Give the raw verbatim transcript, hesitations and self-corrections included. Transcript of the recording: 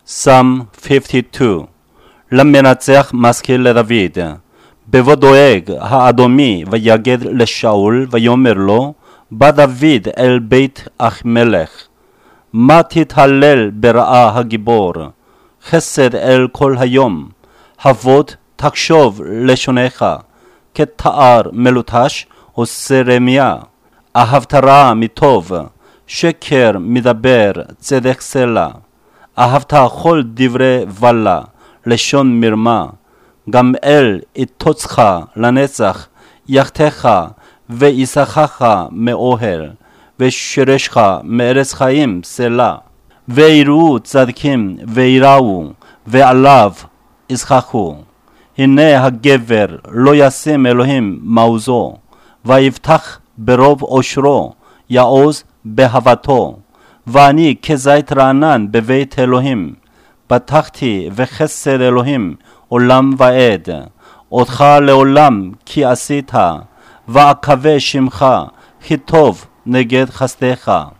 Psalm fifty-two. למנצח מזכיר לדוד. בבוא דואג האדומי ויגד לשאול ויאמר לו, בא דוד אל בית אחימלך. מה תתהלל ברעה הגיבור? חסד אל כל היום. הבוד תחשוב לשונך, כתער מלוטש וסרמיה. אהבת רע מטוב, שקר מדבר צדק סלע. אהבת כל דברי בלה, לשון מרמה. גם אל יתוצך לנצח, יחתך ויסחך מאוהל, ושרשך מארץ חיים סלע. ויראו צדקים ויראו, ועליו ישחקו. הנה הגבר לא ישים אלוהים מעוזו, ויבטח ברוב עושרו, יעוז בהבתו. ואני כזית רענן בבית אלוהים, פתחתי וחסד אלוהים עולם ועד. אותך לעולם כי עשית, ואקווה שמך, כי טוב נגד חסדך.